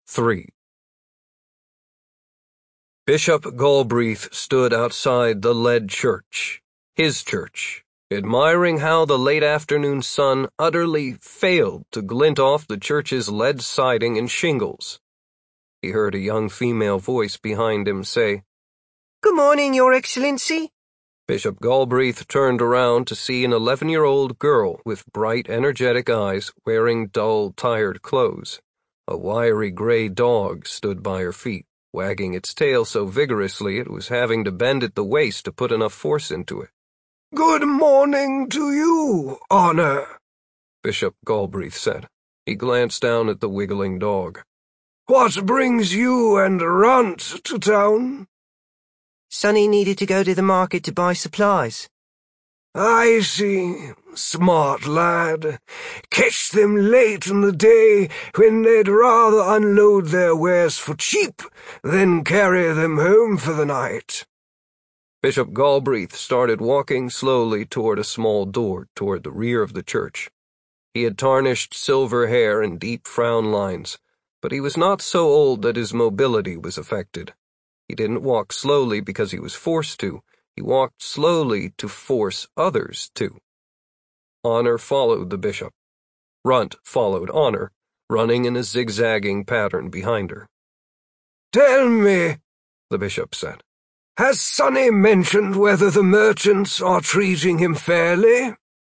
3. Bishop Galbraith stood outside the lead church, his church, admiring how the late afternoon sun utterly failed to glint off the church's lead siding and shingles. He heard a young female voice behind him say, "Good morning, Your Excellency." Bishop Galbraith turned around to see an 11-year-old girl with bright, energetic eyes wearing dull, tired clothes. A wiry gray dog stood by her feet, wagging its tail so vigorously it was having to bend at the waist to put enough force into it. "Good morning to you, Honor," Bishop Galbraith said. He glanced down at the wiggling dog. "What brings you and Runt to town?" Sonny needed to go to the market to buy supplies. "I see. Smart lad. Catch them late in the day when they'd rather unload their wares for cheap than carry them home for the night." Bishop Galbraith started walking slowly toward a small door toward the rear of the church. He had tarnished silver hair and deep frown lines, but he was not so old that his mobility was affected. He didn't walk slowly because he was forced to. He walked slowly to force others to. Honor followed the bishop. Runt followed Honor, running in a zigzagging pattern behind her. "Tell me," the bishop said, "has Sonny mentioned whether the merchants are treating him fairly?"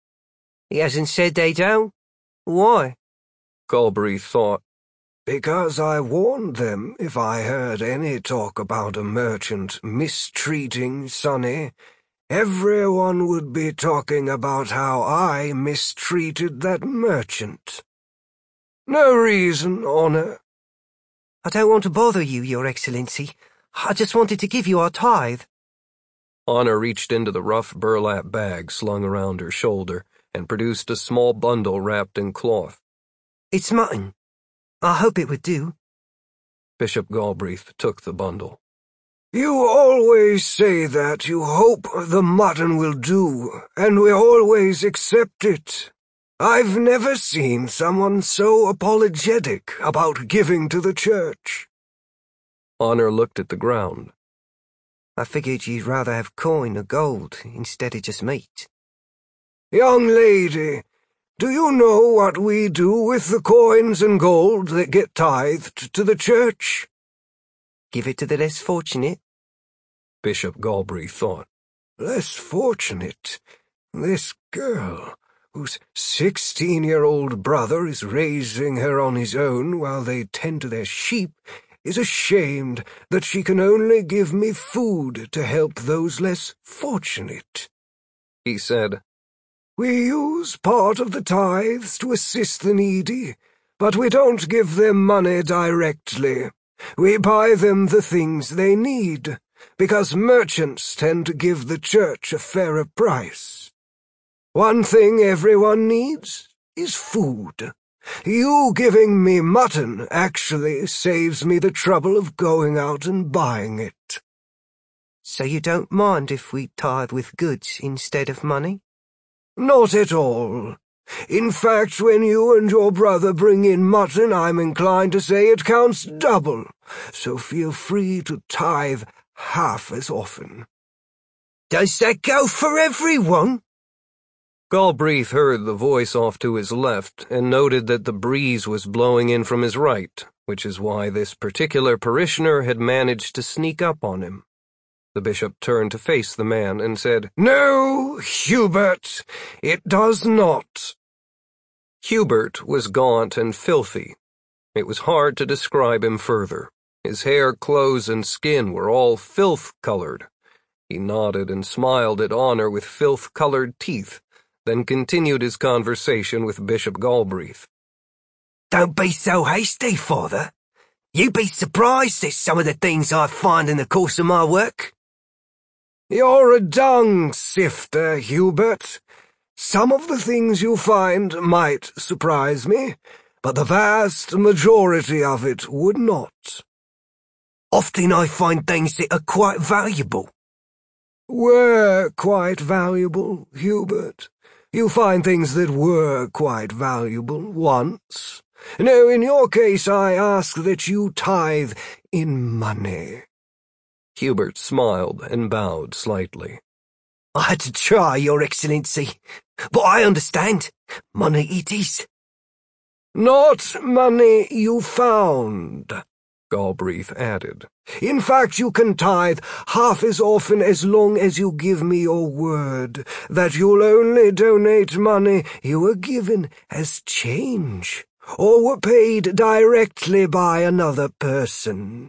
He hasn't said they don't. Why? Galbraith thought. "Because I warned them if I heard any talk about a merchant mistreating Sonny, everyone would be talking about how I mistreated that merchant. No reason, Honor." I don't want to bother you, Your Excellency. I just wanted to give you our tithe. Honor reached into the rough burlap bag slung around her shoulder and produced a small bundle wrapped in cloth. It's mutton. I hope it would do. Bishop Galbraith took the bundle. "You always say that you hope the mutton will do, and we always accept it. I've never seen someone so apologetic about giving to the church." Honor looked at the ground. I figured you'd rather have coin or gold instead of just meat. "Young lady, do you know what we do with the coins and gold that get tithed to the church?" Give it to the less fortunate. Bishop Galbraith thought. Less fortunate? This girl, whose 16-year-old brother is raising her on his own while they tend to their sheep, is ashamed that she can only give me food to help those less fortunate," he said. "We use part of the tithes to assist the needy, but we don't give them money directly. We buy them the things they need, because merchants tend to give the church a fairer price. One thing everyone needs is food. You giving me mutton actually saves me the trouble of going out and buying it." So you don't mind if we tithe with goods instead of money? "Not at all. In fact, when you and your brother bring in mutton, I'm inclined to say it counts double, so feel free to tithe half as often." Does that go for everyone? Galbraith heard the voice off to his left and noted that the breeze was blowing in from his right, which is why this particular parishioner had managed to sneak up on him. The bishop turned to face the man and said, "No, Hubert, it does not." Hubert was gaunt and filthy. It was hard to describe him further. His hair, clothes, and skin were all filth-colored. He nodded and smiled at Honor with filth-colored teeth, then continued his conversation with Bishop Galbraith. Don't be so hasty, Father. You'd be surprised at some of the things I find in the course of my work. "You're a dung sifter, Hubert. Some of the things you find might surprise me, but the vast majority of it would not." Often I find things that are quite valuable. "Were quite valuable, Hubert. You find things that were quite valuable once. No, in your case I ask that you tithe in money." Hubert smiled and bowed slightly. "I had to try, Your Excellency, but I understand. Money it is." "Not money you found," Galbraith added. "In fact, you can tithe half as often as long as you give me your word that you'll only donate money you were given as change, or were paid directly by another person.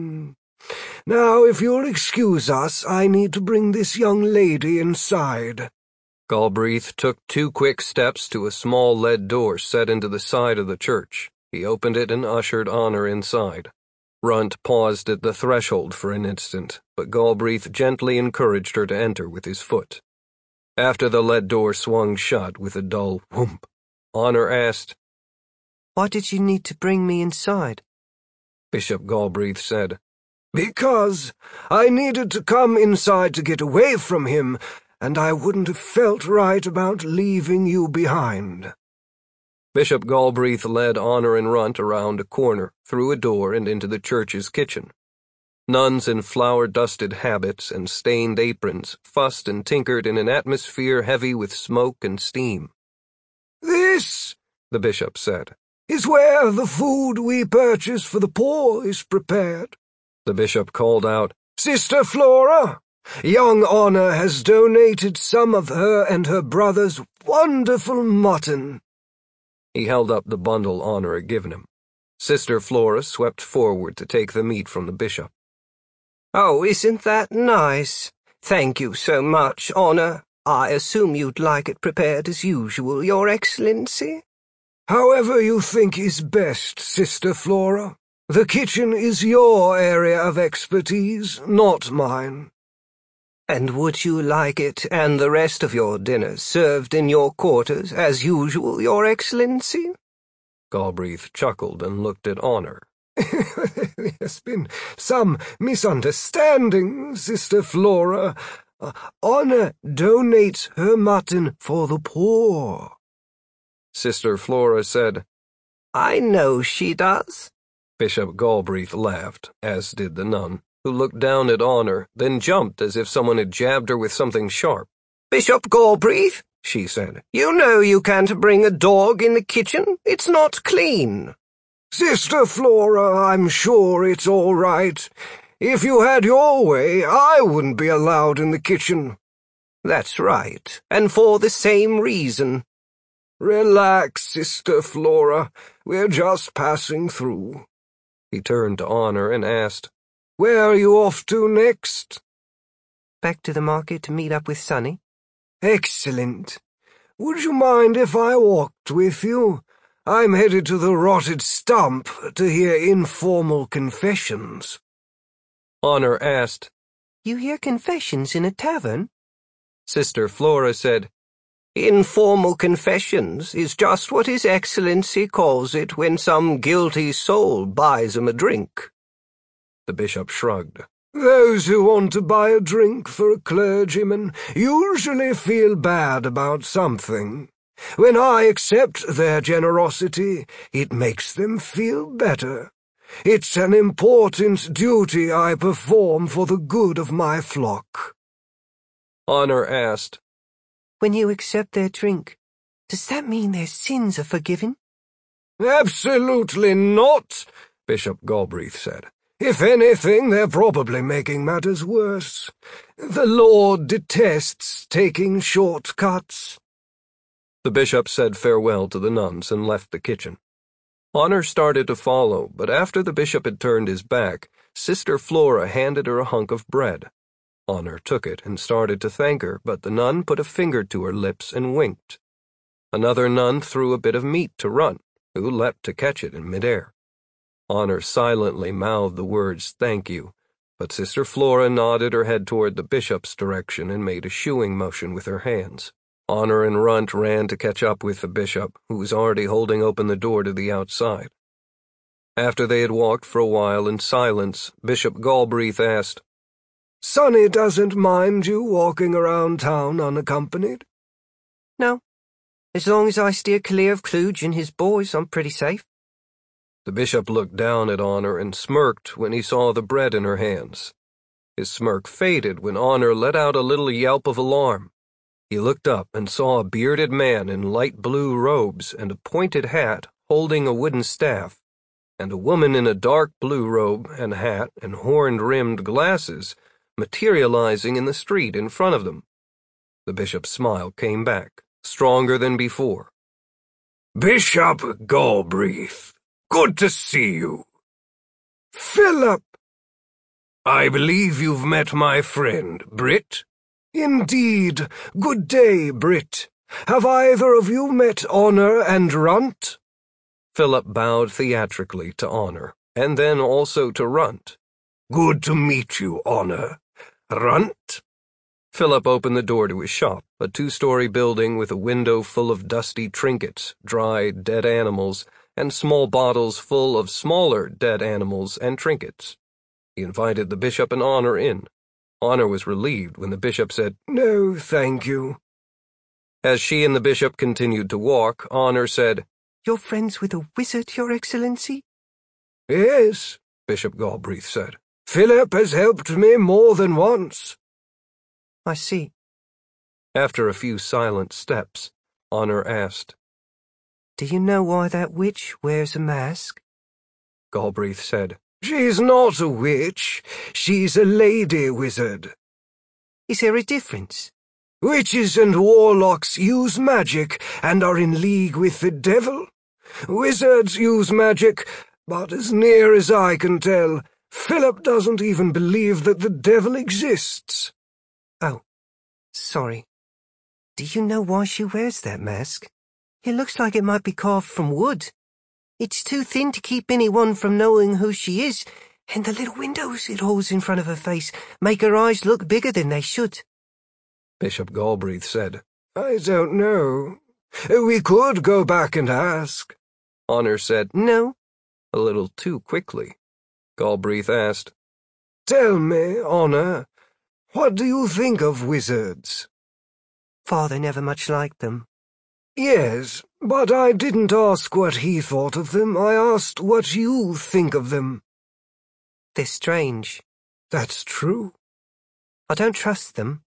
Now, if you'll excuse us, I need to bring this young lady inside." Galbraith took 2 quick steps to a small lead door set into the side of the church. He opened it and ushered Honor inside. Runt paused at the threshold for an instant, but Galbraith gently encouraged her to enter with his foot. After the lead door swung shut with a dull whoomp, Honor asked, "Why did you need to bring me inside?" Bishop Galbraith said, "Because I needed to come inside to get away from him, and I wouldn't have felt right about leaving you behind." Bishop Galbraith led Honor and Runt around a corner, through a door and into the church's kitchen. Nuns in flour-dusted habits and stained aprons fussed and tinkered in an atmosphere heavy with smoke and steam. "This," the bishop said, "is where the food we purchase for the poor is prepared." The bishop called out, "Sister Flora, young Honor has donated some of her and her brother's wonderful mutton." He held up the bundle Honor had given him. Sister Flora swept forward to take the meat from the bishop. "Oh, isn't that nice? Thank you so much, Honor. I assume you'd like it prepared as usual, Your Excellency?" "However you think is best, Sister Flora. The kitchen is your area of expertise, not mine." "And would you like it and the rest of your dinner served in your quarters as usual, Your Excellency?" Galbraith chuckled and looked at Honor. "There's been some misunderstanding, Sister Flora. Honor donates her mutton for the poor." Sister Flora said, "I know she does." Bishop Galbraith laughed, as did the nun, who looked down at Honor, then jumped as if someone had jabbed her with something sharp. "Bishop Galbraith," she said, "you know you can't bring a dog in the kitchen. It's not clean." "Sister Flora, I'm sure it's all right. If you had your way, I wouldn't be allowed in the kitchen." "That's right, and for the same reason." "Relax, Sister Flora. We're just passing through." He turned to Honor and asked, "Where are you off to next?" "Back to the market to meet up with Sonny." "Excellent. Would you mind if I walked with you? I'm headed to the Rotted Stump to hear informal confessions." Honor asked, "You hear confessions in a tavern?" Sister Flora said, "Informal confessions is just what His Excellency calls it when some guilty soul buys him a drink." The bishop shrugged. "Those who want to buy a drink for a clergyman usually feel bad about something. When I accept their generosity, it makes them feel better. It's an important duty I perform for the good of my flock." Honor asked, "When you accept their drink, does that mean their sins are forgiven?" "Absolutely not," Bishop Galbraith said. "If anything, they're probably making matters worse. The Lord detests taking shortcuts." The bishop said farewell to the nuns and left the kitchen. Honor started to follow, but after the bishop had turned his back, Sister Flora handed her a hunk of bread. Honor took it and started to thank her, but the nun put a finger to her lips and winked. Another nun threw a bit of meat to Runt, who leapt to catch it in midair. Honor silently mouthed the words, "Thank you," but Sister Flora nodded her head toward the bishop's direction and made a shooing motion with her hands. Honor and Runt ran to catch up with the bishop, who was already holding open the door to the outside. After they had walked for a while in silence, Bishop Galbraith asked, "Sonny doesn't mind you walking around town unaccompanied?" "No. As long as I steer clear of Kluge and his boys, I'm pretty safe." The bishop looked down at Honor and smirked when he saw the bread in her hands. His smirk faded when Honor let out a little yelp of alarm. He looked up and saw a bearded man in light blue robes and a pointed hat holding a wooden staff, and a woman in a dark blue robe and hat and horn-rimmed glasses materializing in the street in front of them. The bishop's smile came back, stronger than before. "Bishop Galbraith, good to see you." "Philip!" "I believe you've met my friend, Britt?" "Indeed. Good day, Britt. Have either of you met Honor and Runt?" Philip bowed theatrically to Honor, and then also to Runt. "Good to meet you, Honor. Runt?" Philip opened the door to his shop, a 2-story building with a window full of dusty trinkets, dried, dead animals, and small bottles full of smaller dead animals and trinkets. He invited the bishop and Honor in. Honor was relieved when the bishop said, "No, thank you." As she and the bishop continued to walk, Honor said, "You're friends with a wizard, Your Excellency?" "Yes," Bishop Galbraith said. "Philip has helped me more than once." "I see." After a few silent steps, Honor asked, "Do you know why that witch wears a mask?" Galbraith said, "She's not a witch. She's a lady wizard." "Is there a difference?" "Witches and warlocks use magic and are in league with the devil. Wizards use magic, but as near as I can tell, Philip doesn't even believe that the devil exists." "Oh, sorry. Do you know why she wears that mask? It looks like it might be carved from wood. It's too thin to keep anyone from knowing who she is, and the little windows it holds in front of her face make her eyes look bigger than they should." Bishop Galbraith said, "I don't know. We could go back and ask." Honor said, "No." a little too quickly. Galbraith asked, "Tell me, Honor, what do you think of wizards?" "Father never much liked them." "Yes, but I didn't ask what he thought of them. I asked what you think of them." "They're strange." "That's true." "I don't trust them."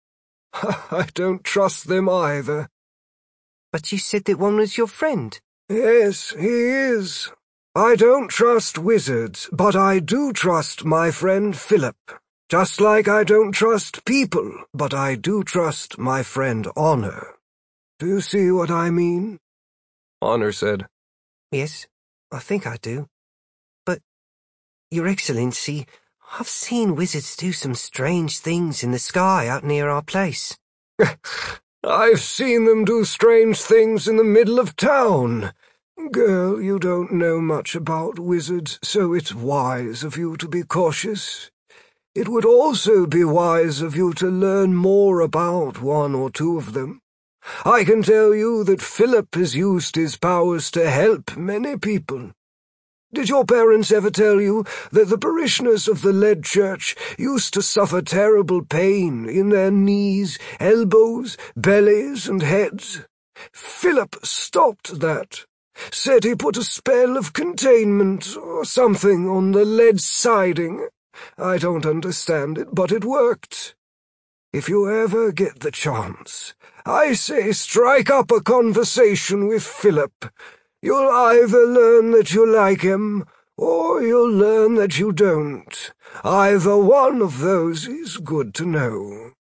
"I don't trust them either." "But you said that one was your friend." "Yes, he is. I don't trust wizards, but I do trust my friend Philip. Just like I don't trust people, but I do trust my friend Honor. Do you see what I mean?" Honor said, "Yes, I think I do. But, Your Excellency, I've seen wizards do some strange things in the sky out near our place." "I've seen them do strange things in the middle of town. Girl, you don't know much about wizards, so it's wise of you to be cautious. It would also be wise of you to learn more about one or two of them. I can tell you that Philip has used his powers to help many people. Did your parents ever tell you that the parishioners of the Lead Church used to suffer terrible pain in their knees, elbows, bellies, and heads? Philip stopped that. Said he put a spell of containment or something on the lead siding. I don't understand it, but it worked. If you ever get the chance, I say strike up a conversation with Philip. You'll either learn that you like him, or you'll learn that you don't. Either one of those is good to know."